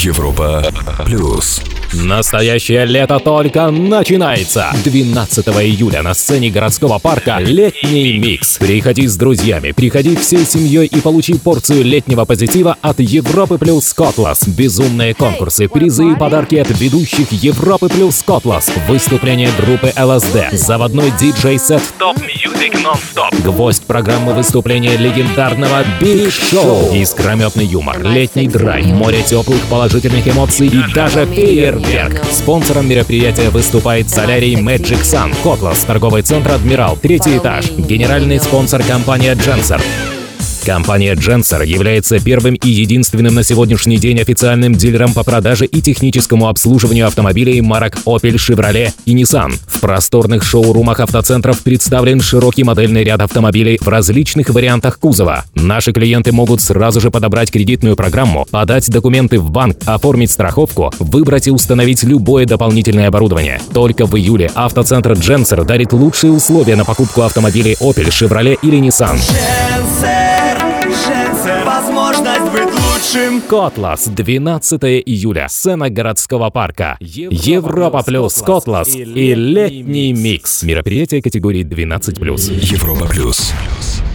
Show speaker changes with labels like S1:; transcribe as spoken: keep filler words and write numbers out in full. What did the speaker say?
S1: Европа плюс.
S2: Настоящее лето только начинается! двенадцатого июля на сцене городского парка «Летний микс». Приходи с друзьями, приходи всей семьей и получи порцию летнего позитива от Европы плюс Котлас. Безумные конкурсы, призы и подарки от ведущих Европы плюс Котлас. Выступление группы эл эс дэ, заводной диджей-сет Top Music Non-Stop. Гвоздь программы выступления легендарного Big Show. Искрометный юмор, летний драйв, море теплых положительных эмоций и даже фейерверк. Спонсором мероприятия выступает солярий Magic Sun, Котлас, торговый центр «Адмирал», третий этаж. Генеральный спонсор компания Genser. Компания Genser является первым и единственным на сегодняшний день официальным дилером по продаже и техническому обслуживанию автомобилей марок Opel, Chevrolet и Nissan. В просторных шоурумах автоцентров представлен широкий модельный ряд автомобилей в различных вариантах кузова. Наши клиенты могут сразу же подобрать кредитную программу, подать документы в банк, оформить страховку, выбрать и установить любое дополнительное оборудование. Только в июле автоцентр Genser дарит лучшие условия на покупку автомобилей Opel, Chevrolet или Nissan.
S3: Возможность быть лучшим.
S2: Котлас, двенадцатого июля, сцена городского парка. Европа плюс Котлас и летний микс. Мероприятие категории двенадцать плюс.
S1: Европа плюс.